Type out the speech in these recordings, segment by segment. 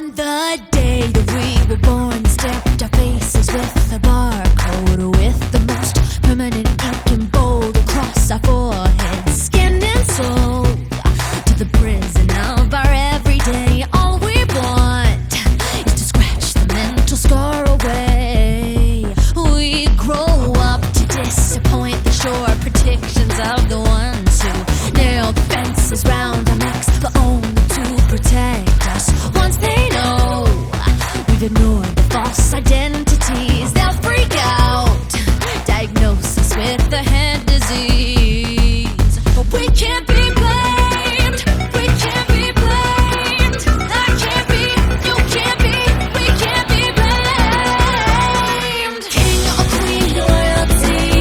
On the day that we were born, stamped our faces with a barcode, with the most permanent ink and bold across our foreheads, skinned and sold to the prison of our everyday. All we want is to scratch the mental scar away. We grow up to disappoint the sure predictions of the ones who nail the fences round our necks, but only to protect us. Once they know we've ignored the false identities, they'll freak out, diagnose us with a head disease. But we can't be blamed, we can't be blamed. I can't be, you can't be, we can't be blamed. King or queen loyalty,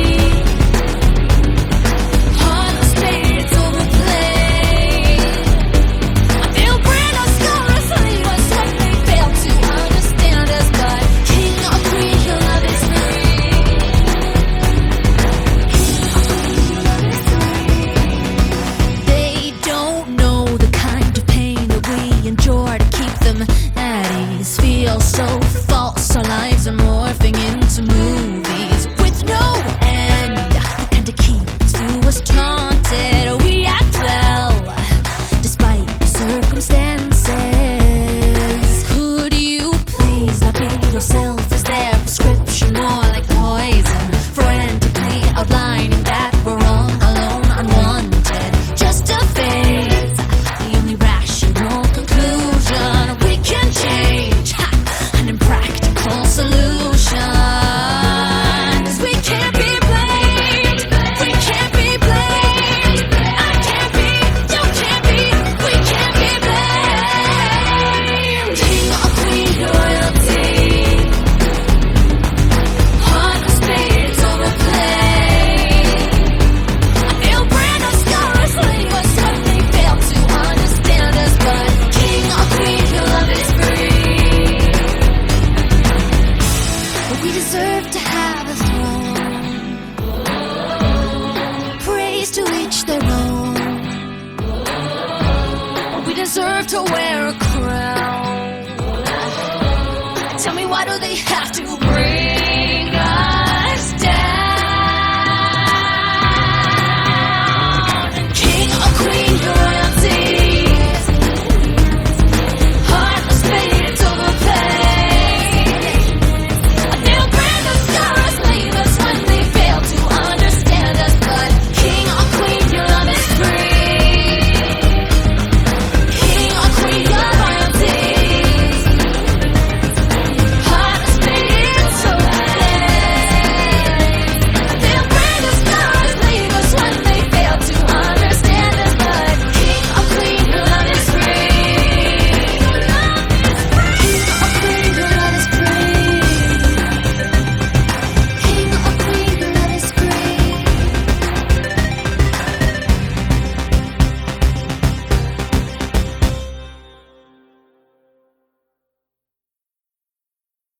heart of spades overplayed. They'll brand us, scar us, leave us when they fail to understand us. But king or queen, your love is free. They don't know the kind of pain that we endure to keep them at ease. Feel so false, our lives are morphing into movies with no end, and to keep to us taunted, we act well despite the circumstances. Could you please not be yourself? Is their prescription more like poison, frantically outlining that we're all alone, unwanted, just a phase, the only rational conclusion we can change, an impractical solution. 'Cause we can't be blamed, we can't be blamed. I can't be, you can't be, we can't be blamed. King or queen loyalty, heart of spades overplayed. They'll brand us, scar us, leave us when they fail to understand us. But king or queen, your love is free. But we deserve to have a throne, praise to each their own. We deserve to wear a crown. Tell me, why do they have to